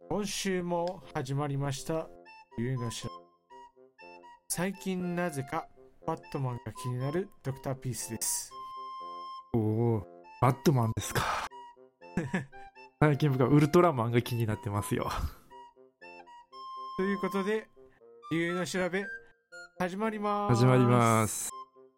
今週も始まりましたゆうのしら。最近なぜかバットマンが気になるドクターピースです。 おお、バットマンですか。最近僕はウルトラマンが気になってますよ。 ということでゆうの調べ始まります。 始まります。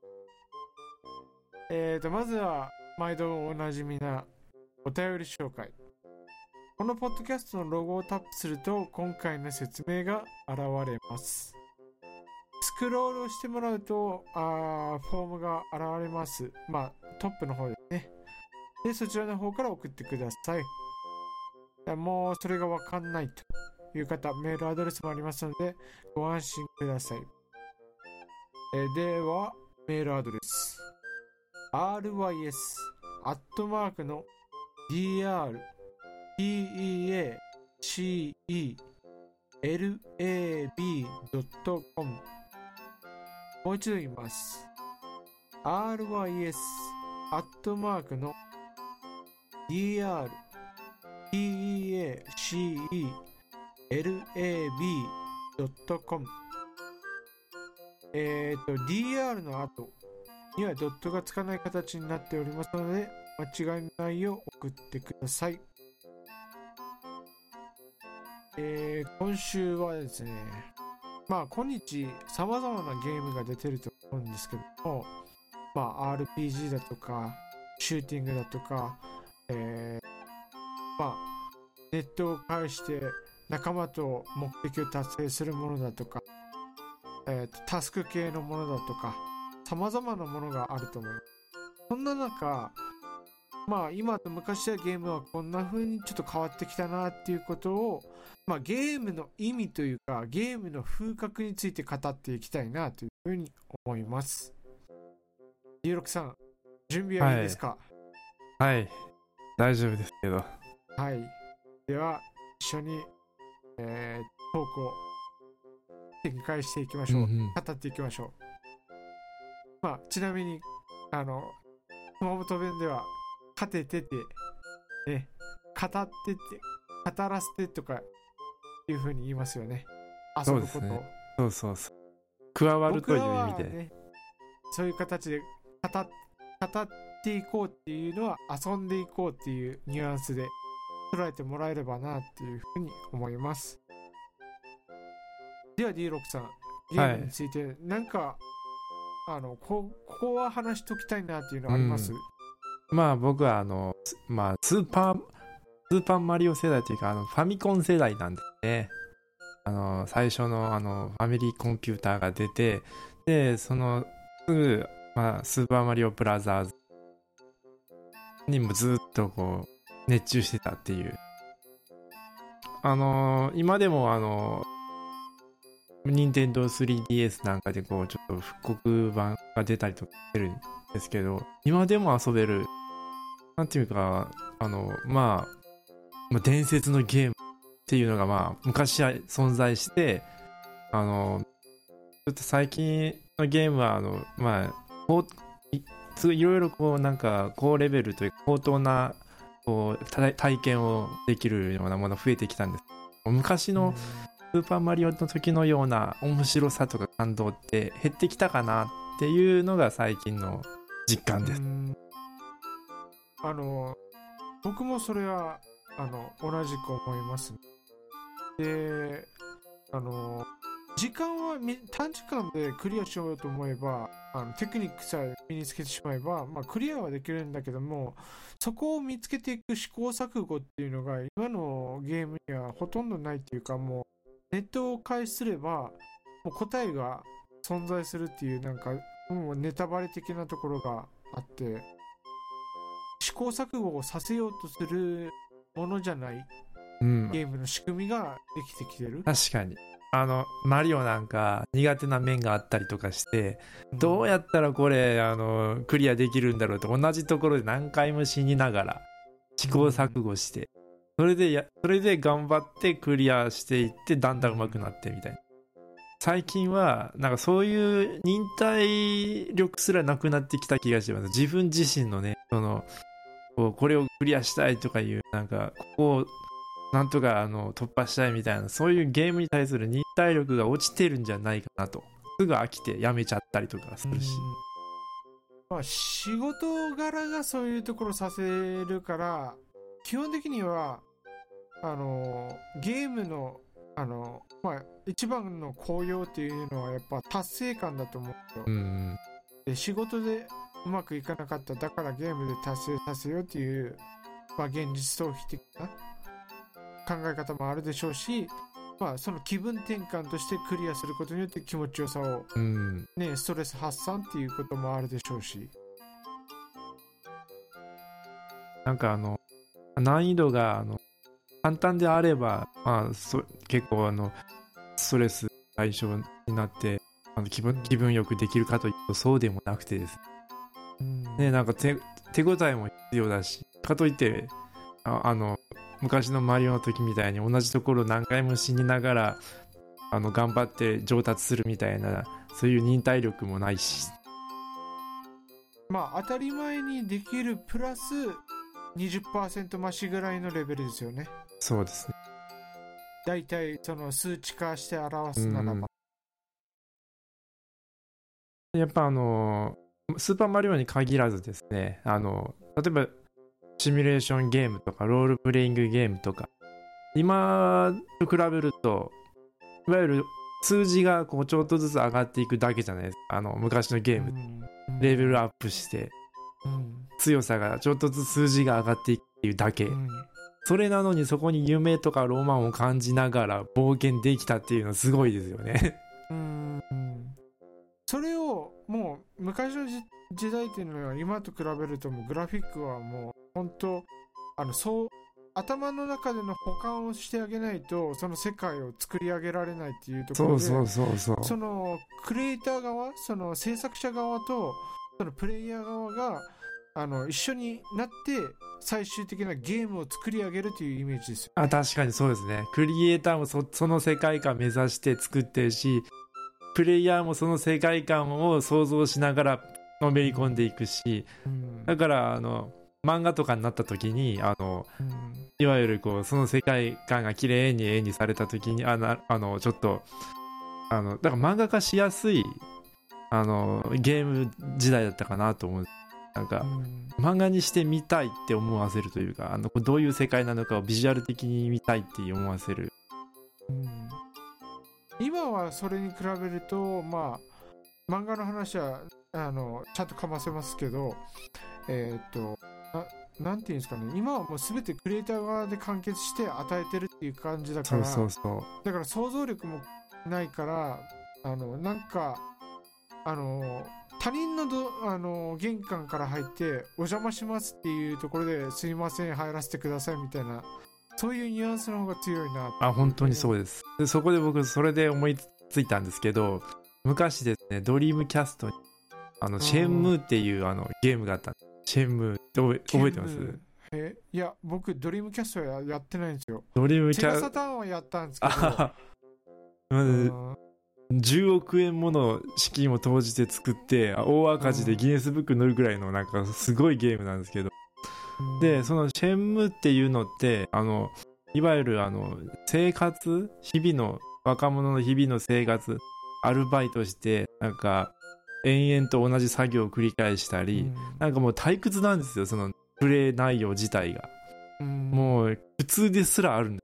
まずは毎度おなじみなお便り紹介。このポッドキャストのロゴをタップすると今回の説明が現れます。スクロールをしてもらうとフォームが現れます。トップの方ですね。でそちらの方から送ってください。もうそれがわかんないという方、メールアドレスもありますのでご安心ください。ではメールアドレス rys アットマークの drpecelab.com。 もう一度言います。 rys アットマークの drpecelab.com。 DR の後にはドットがつかない形になっておりますので間違いないよう送ってください。今週はですね、今日様々なゲームが出てると思うんですけども、RPG だとかシューティングだとか、ネットを介して仲間と目的を達成するものだとか、タスク系のものだとか様々なものがあると思います。そんな中、今と昔はゲームはこんな風にちょっと変わってきたなっていうことを、ゲームの意味というかゲームの風格について語っていきたいなという風に思います。D6さん、準備はいいですか？ はい、大丈夫ですけど。 はい、では一緒に、トークを展開していきましょう。語っていきましょう。ちなみに熊本弁では勝てててね、語ってて語らせてとかいう風に言いますよね。遊ぶことを。 そう加わるという意味で、 ね、そういう形で語っていこうっていうのは遊んでいこうっていうニュアンスで捉えてもらえればなっていう風に思います。では D6 さん、ゲームについてなんか、ここは話しときたいなっていうのあります？ 僕はスーパーマリオ世代というかファミコン世代なんですね。最初のファミリーコンピューターが出て、でそのすぐ、スーパーマリオブラザーズにもずっとこう熱中してたっていう。今でも任天堂 3DS なんかでこうちょっと復刻版が出たりとかしてるんですけど、今でも遊べる、なんていうか伝説のゲームっていうのが昔は存在して、ちょっと最近のゲームはいろいろこうなんか高レベルというか高等なこう体験をできるようなもの増えてきたんです。昔のスーパーマリオの時のような面白さとか感動って減ってきたかなっていうのが最近の実感です。 僕もそれは同じく思います。で、時間は短時間でクリアしようと思えばテクニックさえ身につけてしまえば、クリアはできるんだけども、そこを見つけていく試行錯誤っていうのが今のゲームにはほとんどないっていうか、もうネットを介すればもう答えが存在するっていう、なんかもうネタバレ的なところがあって、試行錯誤をさせようとするものじゃない、ゲームの仕組みができてきてる。 確かにマリオなんか苦手な面があったりとかして、どうやったらこれクリアできるんだろうと同じところで何回も死にながら試行錯誤して、それで頑張ってクリアしていってだんだん上手くなってみたいな。最近はなんかそういう忍耐力すらなくなってきた気がします。自分自身のね、これをクリアしたいとかいうなんかここなんとか突破したいみたいな、そういうゲームに対する忍耐力が落ちてるんじゃないかなと。すぐ飽きてやめちゃったりとかするし。 まあ、仕事柄がそういうところさせるから、基本的にはゲームのまあ、一番の効用っていうのはやっぱ達成感だと思うんですよ。で、仕事でうまくいかなかった、だからゲームで達成させようっていう、まあ、現実逃避的な考え方もあるでしょうし、まあ、その気分転換としてクリアすることによって気持ちよさを、ね、ストレス発散っていうこともあるでしょうし、 なんか難易度が簡単であれば、まあ、結構ストレス解消になって気分よくできるかというとそうでもなくてですね、なんか手応えも必要だし、かといって昔のマリオの時みたいに同じところを何回も死にながら頑張って上達するみたいな、そういう忍耐力もないし、 まあ当たり前にできるプラス 20% 増しぐらいのレベルですよね。 そうですね。 だいたいその数値化して表すならば、 やっぱスーパーマリオに限らずですね、例えばシミュレーションゲームとかロールプレイングゲームとか、今と比べるといわゆる数字がこうちょっとずつ上がっていくだけじゃないですか。昔のゲーム、レベルアップして、強さがちょっとずつ数字が上がっていくっていうだけ、それなのにそこに夢とかロマンを感じながら冒険できたっていうのはすごいですよね。 それをもう昔の時代っていうのは今と比べるともうグラフィックはもう本当そう頭の中での保管をしてあげないとその世界を作り上げられないっていうところで、そのクリエイター側、その制作者側とそのプレイヤー側が一緒になって最終的なゲームを作り上げるというイメージですよ、ね。 確かにそうですね。クリエイターもその世界観目指して作ってるし、プレイヤーもその世界観を想像しながらのめり込んでいくし、だから漫画とかになった時にいわゆるこうその世界観が綺麗に絵にされた時にちょっとだから漫画化しやすいゲーム時代だったかなと思う。なんか漫画にして見たいって思わせるというか、どういう世界なのかをビジュアル的に見たいって思わせる。 今はそれに比べるとまあ漫画の話はちゃんとかませますけど、なんていうんですかね、今はもう全てクリエイター側で完結して与えてるっていう感じだから、だから想像力もないから、なんか他人の玄関から入ってお邪魔しますっていうところですいません入らせてくださいみたいな、そういうニュアンスの方が強いな。 本当にそうです。でそこで僕それで思いついたんですけど、昔ですね、ドリームキャストにシェンムーっていうゲームがあった。シェンムーって覚えてます？ いや僕ドリームキャストはやってないんですよ。 ドリームキャスト、 セガサターンはやったんですけど 10億円もの資金を投じて作って大赤字でギネスブックに載るぐらいのなんかすごいゲームなんですけど、でそのシェンムっていうのっていわゆる生活、日々の若者の日々の生活、アルバイトしてなんか延々と同じ作業を繰り返したり、なんかもう退屈なんですよ、そのプレイ内容自体が。もう普通ですらあるんです。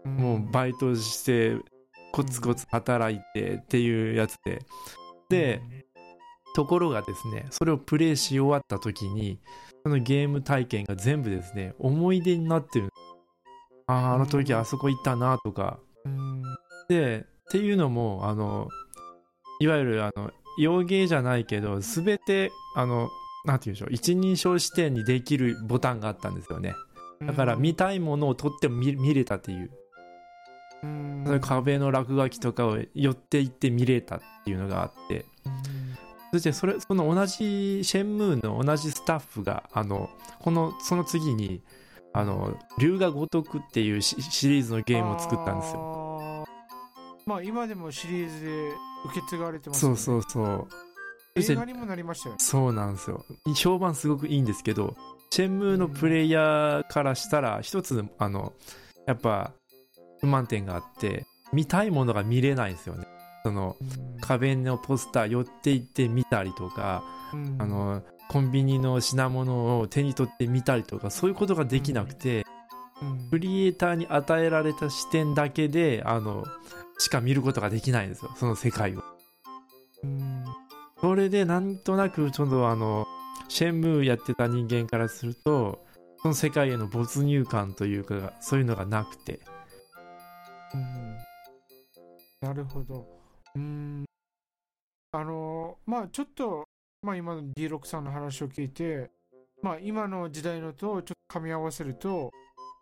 もうバイトしてコツコツ働いてっていうやつで、ところがですね、それをプレイし終わった時にそのゲーム体験が全部ですね思い出になってる。あの時あそこ行ったなとかで、っていうのもいわゆる洋芸じゃないけど全てなんていうんでしょう、一人称視点にできるボタンがあったんですよね。だから見たいものを撮っても 見れたっていう、壁の落書きとかを寄っていって見れたっていうのがあって、そしてその同じシェンムーの同じスタッフがその次に龍が如くっていうシリーズのゲームを作ったんですよ。 まあ今でもシリーズで受け継がれてますよね。 そう映画にもなりましたよね。 そうなんですよ。評判すごくいいんですけど、シェンムーのプレイヤーからしたら一つやっぱ不満点があって、見たいものが見れないんですよね。その壁のポスター寄っていって見たりとか、コンビニの品物を手に取って見たりとか、そういうことができなくて、クリエイターに与えられた視点だけでしか見ることができないんですよ、その世界を。それでなんとなくちょっとシェンムーやってた人間からすると、その世界への没入感というか、そういうのがなくて。 なるほど。まあちょっと、まあ今の D6 さんの話を聞いて、まあ今の時代のとちょっと噛み合わせると、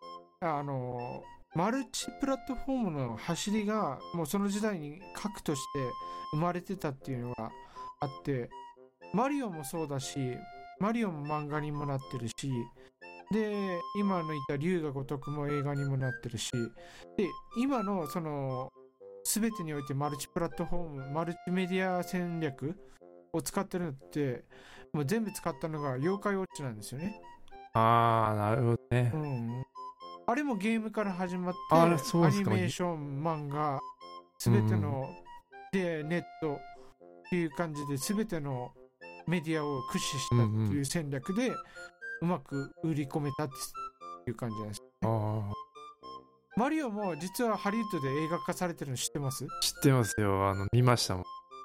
マルチプラットフォームの走りがもうその時代に核として生まれてたっていうのがあって、マリオもそうだし、マリオも漫画にもなってるし、で今の言った龍が如くも映画にもなってるし、で今のその全てにおいてマルチプラットフォーム、マルチメディア戦略を使ってるのって、もう全部使ったのが妖怪ウォッチなんですよね。 ああ、なるほどね。 あれもゲームから始まって、 アニメーション、漫画、全ての、でネットっていう感じで全てのメディアを駆使したっていう戦略でうまく売り込めたっていう感じなんです、ね。マリオも実はハリウッドで映画化されてるの知ってます？ 知ってますよ。見ましたもん。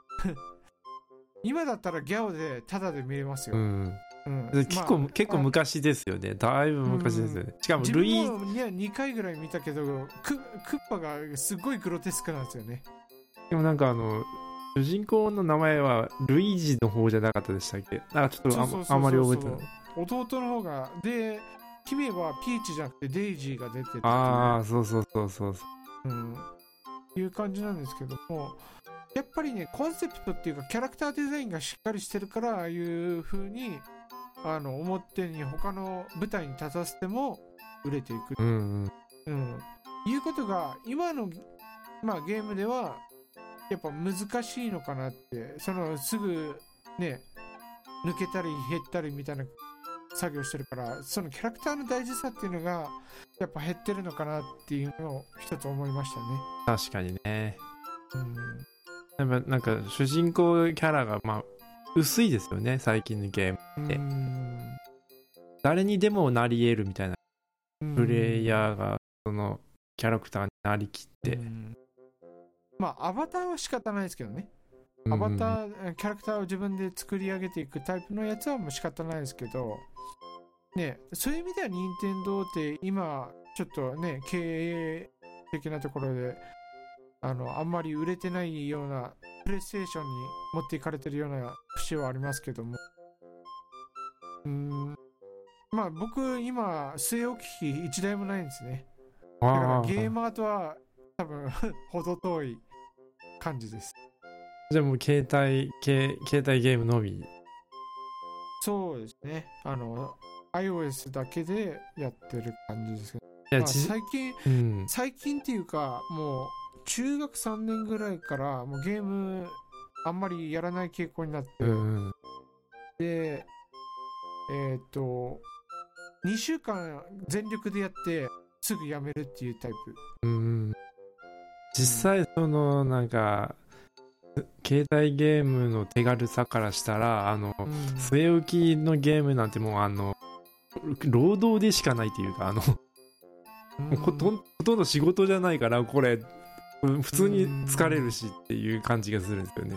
今だったらギャオでタダで見れますよ。 結構昔ですよね。だいぶ昔ですよね。しかもルイ自分も2回ぐらい見たけど、クッパがすごいグロテスクなんですよね。 でもなんか主人公の名前はルイージの方じゃなかったでしたっけ？なんかちょっとあまり覚えてない。 弟の方がで、姫はピーチじゃなくてデイジーが出てるっていう。 ああ、そう。 いう感じなんですけども、やっぱりね、コンセプトっていうかキャラクターデザインがしっかりしてるから、ああいう風に表に他の舞台に立たせても売れていく、いうことが今の、まあ、ゲームではやっぱ難しいのかなって。すぐね抜けたり減ったりみたいな作業してるから、そのキャラクターの大事さっていうのがやっぱ減ってるのかなっていうのを一つ思いましたね。 確かにね。やっぱなんか主人公キャラが薄いですよね、最近のゲームって。誰にでもなり得るみたいなプレイヤーがそのキャラクターになりきって、まあアバターは仕方ないですけどね。アバター、キャラクターを自分で作り上げていくタイプのやつはもう仕方ないですけどね。そういう意味では任天堂って今ちょっとね経営的なところであんまり売れてないような、プレイステーションに持っていかれてるような節はありますけども、まあ僕今据え置き機1台もないんですね。だからゲーマーとは多分程遠い感じです。 じゃあもう携帯ゲームのみ。 そうですね。iOS だけでやってる感じですけど、最近っていうかもう中学3年ぐらいからもうゲームあんまりやらない傾向になって、で2週間全力でやってすぐやめるっていうタイプ。 実際なんか携帯ゲームの手軽さからしたら据え置きのゲームなんてもう労働でしかないというかほとんど仕事じゃないから、これ普通に疲れるしっていう感じがするんですよね。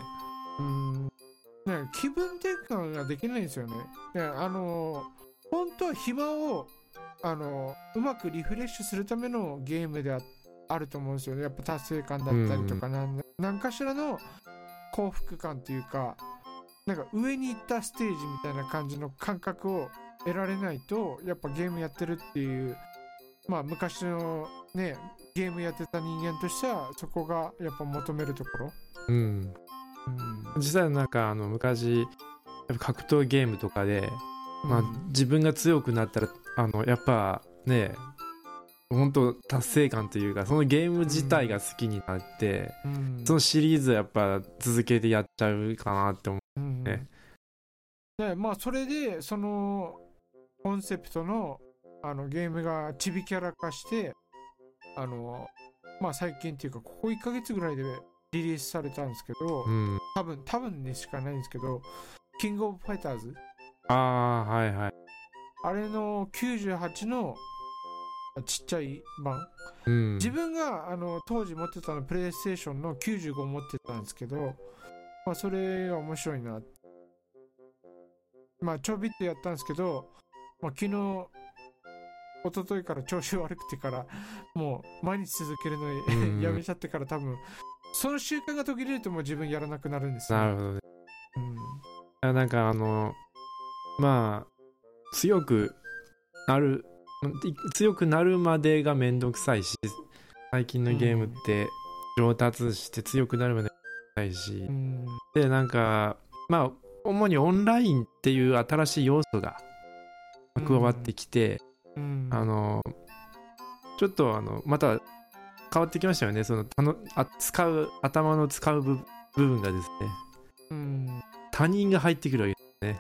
気分転換ができないんですよね。本当は暇をうまくリフレッシュするためのゲームであると思うんですよね。やっぱ達成感だったりとか何かしらの幸福感というか、なんか上に行ったステージみたいな感じの感覚を得られないと、やっぱゲームやってるっていう、まあ昔のねゲームやってた人間としてはそこがやっぱ求めるところ。 実際なんか昔やっぱ格闘ゲームとかで、自分が強くなったらやっぱね本当達成感というか、そのゲーム自体が好きになって、そのシリーズやっぱ続けてやっちゃうかなって思うね。 まあそれでそのコンセプトのゲームがちびキャラ化して、 まあ最近っていうかここ1ヶ月ぐらいでリリースされたんですけど、多分にしかないんですけど、キングオブファイターズ、 はいはい。 あれの98のちっちゃい版、自分が当時持ってたのプレイステーションの95持ってたんですけど、まあそれが面白いな。まあちょびっとやったんですけど、まあ、昨日一昨日から調子悪くてからもう毎日続けるのやめちゃってから、多分その習慣が途切れるともう自分やらなくなるんですよ。 なるほどね。なんかまあ強くなるまでがめんどくさいし、最近のゲームって上達して強くなるまでめんどくさいし、でなんかまあ主にオンラインっていう新しい要素が加わってきて、ちょっとまた変わってきましたよね。その頭の使う部分がですね、他人が入ってくるわけですね。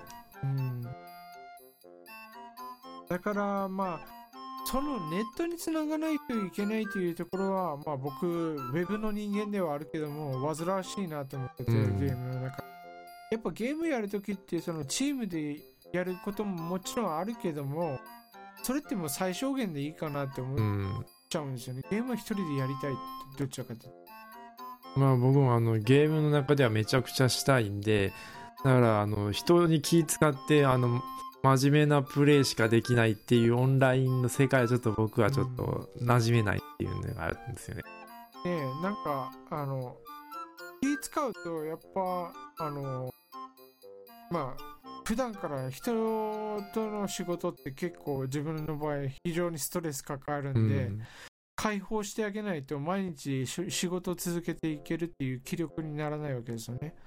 だからまあそのネットにつながないといけないというところは、まあ僕ウェブの人間ではあるけども煩わしいなと思ってて、ゲームの中やっぱゲームやるときってそのチームでやることももちろんあるけども、それってもう最小限でいいかなって思っちゃうんですよね。ゲームは一人でやりたいって、どちらかというと。 まあ僕もゲームの中ではめちゃくちゃしたいんで、だから人に気使って真面目なプレイしかできないっていうオンラインの世界はちょっと僕はちょっと馴染めないっていうのがあるんですよね。 なんか気使うとやっぱまあ普段から人との仕事って結構自分の場合非常にストレスかかるんで、解放してあげないと毎日仕事を続けていけるっていう気力にならないわけですよね。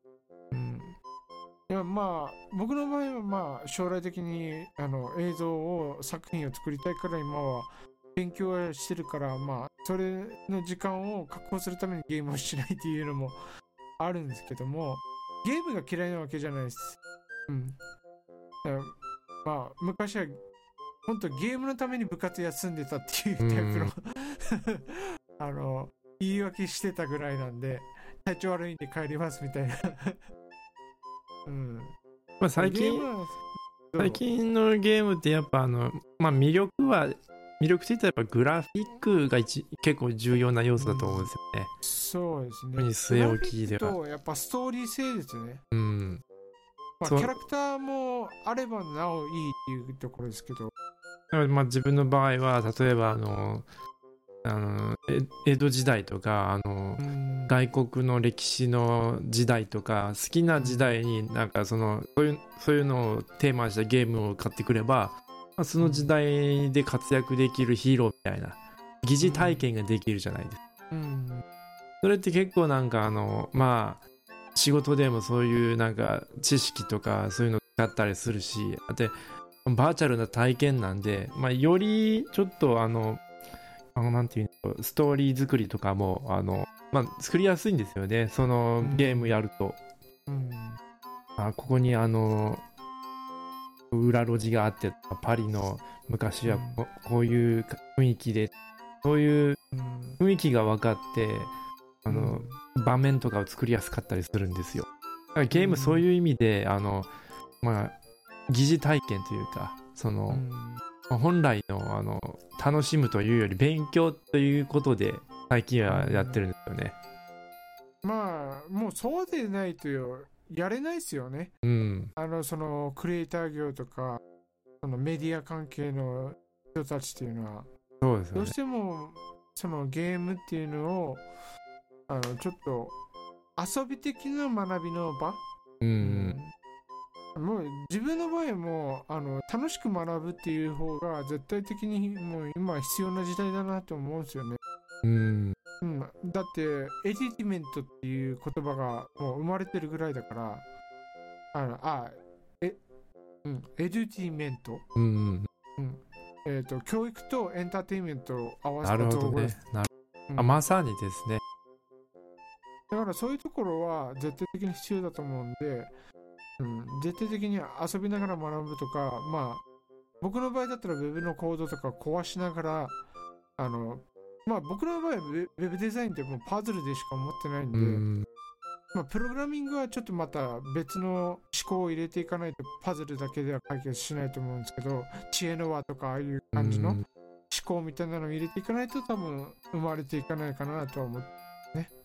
いやまあ僕の場合はまあ将来的に映像作品を作りたいから今は勉強はしてるから、まあそれの時間を確保するためにゲームをしないっていうのもあるんですけども、ゲームが嫌いなわけじゃないです。まあ昔は本当ゲームのために部活休んでたっていうタイプの言い訳してたぐらいなんで、体調悪いんで帰りますみたいなまあ最近のゲームってやっぱまあ魅力って言ったらやっぱグラフィックが結構重要な要素だと思うんですよね。 そうですね。 据え置きでは。 とやっぱストーリー性ですね。まあ、キャラクターもあればなおいいっていうところですけど。 まあ自分の場合は例えば江戸時代とか外国の歴史の時代とか好きな時代になんかそういうのをテーマにしたゲームを買ってくれば、まあ、その時代で活躍できるヒーローみたいな疑似体験ができるじゃないですか。それって結構なんかまあ仕事でもそういうなんか知識とかそういうの使ったりするし、あとバーチャルな体験なんで、まあ、よりちょっとなんていうの、ストーリー作りとかもまあ、作りやすいんですよね、そのゲームやると。ここに裏路地があって、パリの昔はこういう雰囲気で、そういう雰囲気が分かって場面とかを作りやすかったりするんですよ。だからゲームそういう意味でまあ疑似体験というか本来の楽しむというより勉強ということで最近はやってるんですよね。 まあもうそうでないとやれないですよね。そのクリエイター業とかそのメディア関係の人たちっていうのはそうですよね。 どうしてもそのゲームっていうのをちょっと遊び的な学びの場、もう自分の場合も楽しく学ぶっていう方が絶対的にもう今必要な時代だなと思うんですよね。だってエディティメントっていう言葉がもう生まれてるぐらいだからエデュティメント、教育とエンターテインメントを合わせた造語です。 まさにですね。 だからそういうところは絶対的に必要だと思うんで、絶対的に遊びながら学ぶとか、まあ僕の場合だったらウェブのコードとか壊しながらまあ僕の場合はウェブデザインってもうパズルでしか思ってないんで、まあ、プログラミングはちょっとまた別の思考を入れていかないとパズルだけでは解決しないと思うんですけど、知恵の輪とかああいう感じの思考みたいなのを入れていかないと多分生まれていかないかなとは思ってね。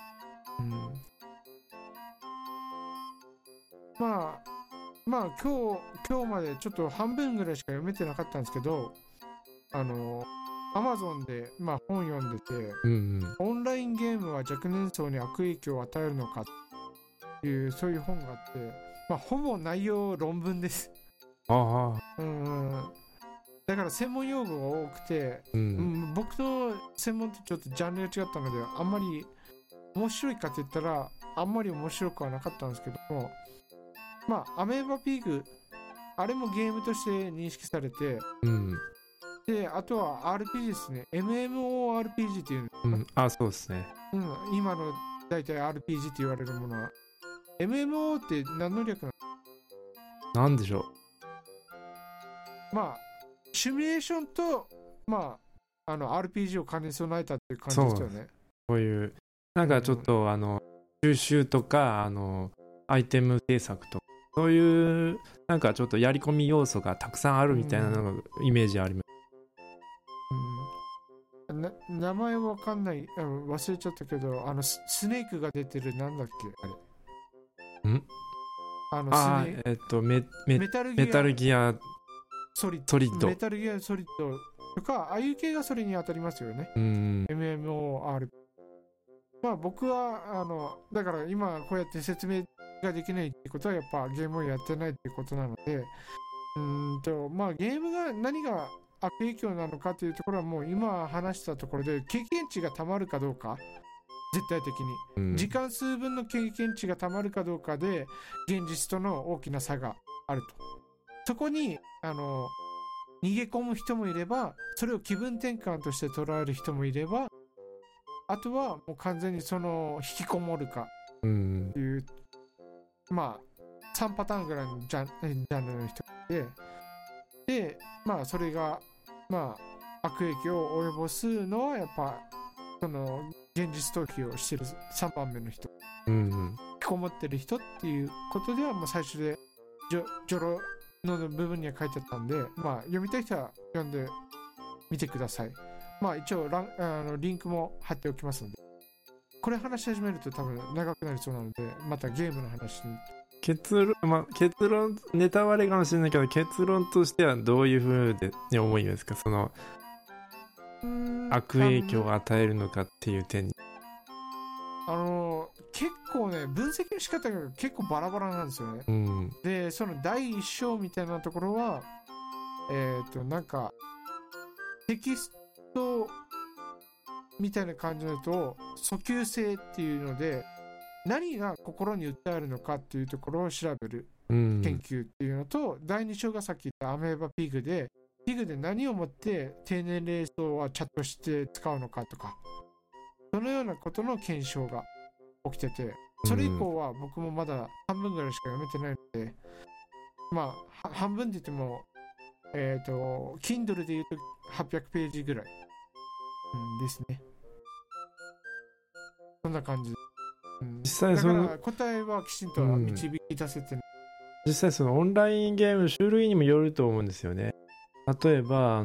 まあ今日までちょっと半分ぐらいしか読めてなかったんですけど、Amazon で、まあ、本読んでて、オンラインゲームは若年層に悪影響を与えるのかっていう、そういう本があって、まあ、ほぼ内容論文です。だから専門用語が多くて、僕の専門とちょっとジャンルが違ったので、あんまり面白いかって言ったらあんまり面白くはなかったんですけども、まあアメーバピグ、あれもゲームとして認識されて、で、あとは RPG ですね。MMORPG っていうの、そうですね。 今の大体 RPG って言われるものは。MMO って何の略なの？なんでしょう。まあ、シミュレーションと、まあ、RPG を兼ね備えたっていう感じですよね。 こういう、なんかちょっと、収集とか、アイテム制作とか、そういう、なんかちょっとやり込み要素がたくさんあるみたいなのがイメージあります。 名前わかんない、忘れちゃったけど、スネークが出てる、なんだっけ、あれ。メタルギアソリッド。メタルギアソリッドとか、ああいう系がそれに当たりますよね。MMOR。まあ僕は、だから今こうやって説明ができないってことは、やっぱゲームをやってないってことなので、まあゲームが何が悪影響なのかというところはもう今話したところで、経験値がたまるかどうか、絶対的に、時間数分の経験値がたまるかどうかで現実との大きな差があると。そこに逃げ込む人もいれば、それを気分転換として捉える人もいれば、あとはもう完全にその引きこもるかっていう、まあ3パターンぐらいのジャンルの人で、まあそれがまあ悪影響を及ぼすのはやっぱその現実逃避をしてる3番目の人、引きこもってる人っていうことではもう最初で序論の部分には書いてあったんで、まあ読みたい人は読んでみてください。まあ一応リンクも貼っておきますので、これ話し始めると多分長くなりそうなので、またゲームの話に。 結論、ネタバレかもしれないけど、結論としてはどういうふうに思いますか？その悪影響を与えるのかっていう点に。 結構ね、分析の仕方が結構バラバラなんですよね。で、その第一章みたいなところは、なんかテキストみたいな感じだと訴求性っていうので、何が心に訴えるのかっていうところを調べる研究っていうのと、第2章がさっき言ったアメーバピグで何をもって低年齢層はチャットして使うのかとか、そのようなことの検証が起きてて、それ以降は僕もまだ半分ぐらいしか読めてないので、まあ半分って言ってもKindle で言うと800ページぐらい、ですね。そんな感じ。 実際だから答えはきちんと導き出せてない。 実際そのオンラインゲームの種類にもよると思うんですよね。例えば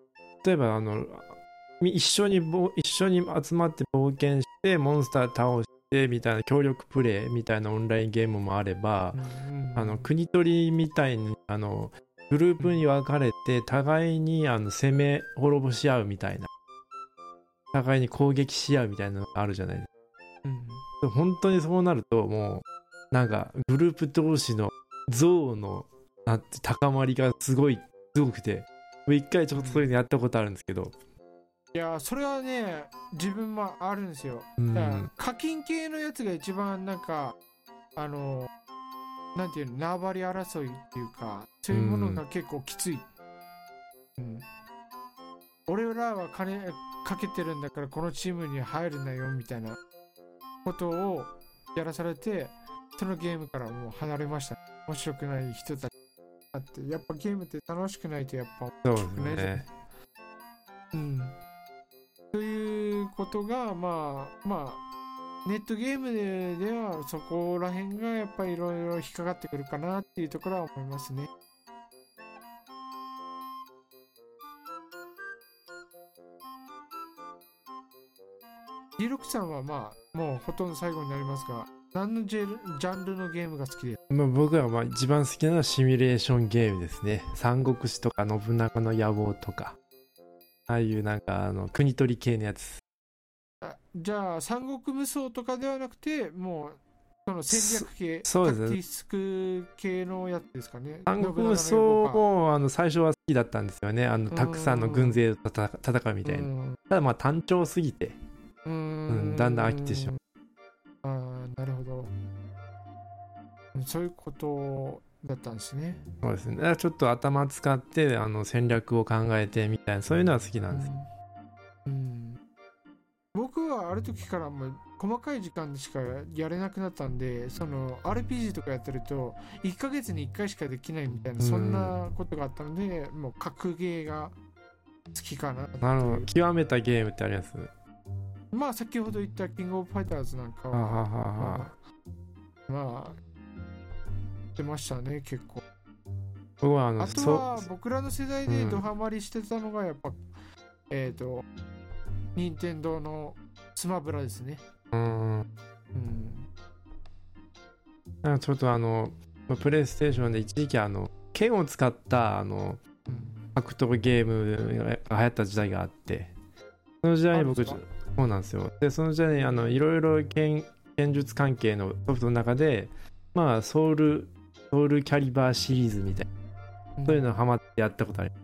一緒に集まって冒険してモンスター倒してみたいな協力プレイみたいなオンラインゲームもあれば、国取りみたいにグループに分かれて互いに攻め滅ぼし合うみたいな、互いに攻撃し合うみたいなのがあるじゃないですか。本当にそうなるともうなんかグループ同士の憎悪の高まりがすごくて、一回ちょっとそういうのやったことあるんですけど、 いやそれはね自分もあるんですよ。だから課金系のやつが一番なんかなんていうの、縄張り争いっていうか、そういうものが結構きつい。俺らは金かけてるんだからこのチームに入るなよみたいなことをやらされて、そのゲームからもう離れました。面白くない人たちあって、やっぱゲームって楽しくないとやっぱ面白くないじゃん。そういうことがネットゲームではそこら辺がやっぱりいろいろ引っかかってくるかなっていうところは思いますね。D6 さんはもうほとんど最後になりますが、何のジャンルのゲームが好きですか？ 僕は一番好きなのはシミュレーションゲームですね。三国志とか信長の野望とか、ああいうなんか国取り系のやつ。 じゃあ三国無双とかではなくて、もうその戦略系、 そうですね、 タクティスク系のやつですかね。 三国無双も最初は好きだったんですよね。たくさんの軍勢と戦うみたいな。ただ単調すぎて、だんだん飽きてしまう。 なるほど。そういうことだったんですね。 そうですね。だからちょっと頭使って戦略を考えてみたいな、そういうのは好きなんです。 僕はある時からもう細かい時間でしかやれなくなったんで、その RPG とかやってると1ヶ月に1回しかできないみたいな、そんなことがあったので、もう格ゲーが好きかな。 極めたゲームってあります？ 先ほど言ったキングオブファイターズなんかは出ましたね、結構。 僕はあとは僕らの世代でドハマりしてたのがやっぱ任天堂のスマブラですね。 ちょっとプレイステーションで一時期剣を使った格闘ゲームが流行った時代があって、その時代に僕、そうなんですよ。でその時代にいろいろ剣術関係のソフトの中でソウルキャリバーシリーズみたいな、そういうのハマってやったことあります。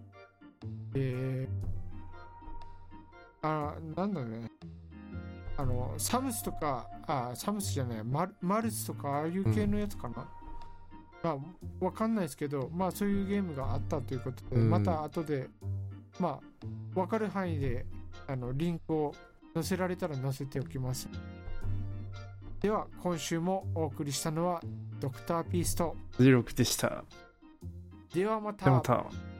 なんだね、サムスとか、サムスじゃない、マルスとか、ああいう系のやつかな。わかんないですけど、そういうゲームがあったということで、また後で、わかる範囲で、リンクを載せられたら載せておきます。では、今週もお送りしたのは、ドクターピースと 16でした。 ではまた。